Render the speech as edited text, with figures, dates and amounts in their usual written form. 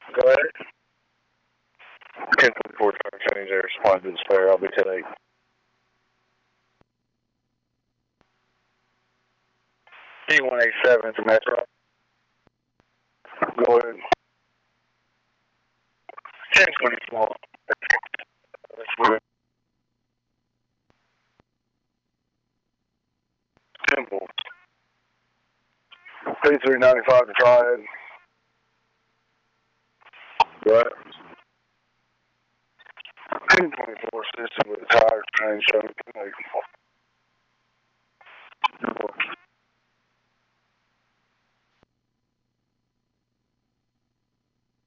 Go ahead. 1024 trying to change their response to the spare. I'll be today. T187 from Metro. Go ahead. 1024. Simple. P395 to Triad. Right. 1024 system with a tire change showing